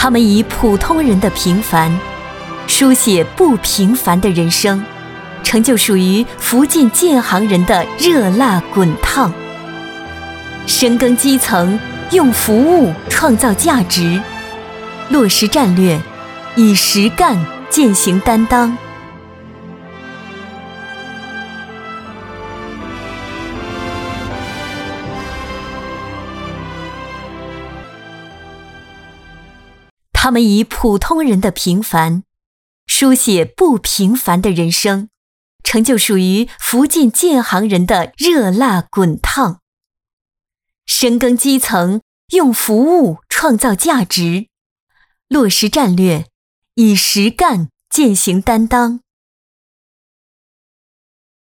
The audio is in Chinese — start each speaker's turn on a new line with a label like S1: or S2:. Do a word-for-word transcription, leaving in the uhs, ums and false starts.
S1: 他们以普通人的平凡，书写不平凡的人生，成就属于福建建行人的热辣滚烫。深耕基层，用服务创造价值，落实战略，以实干践行担当。他们以普通人的平凡，书写不平凡的人生，成就属于福建建行人的热辣滚烫。深耕基层，用服务创造价值，落实战略，以实干践行担当。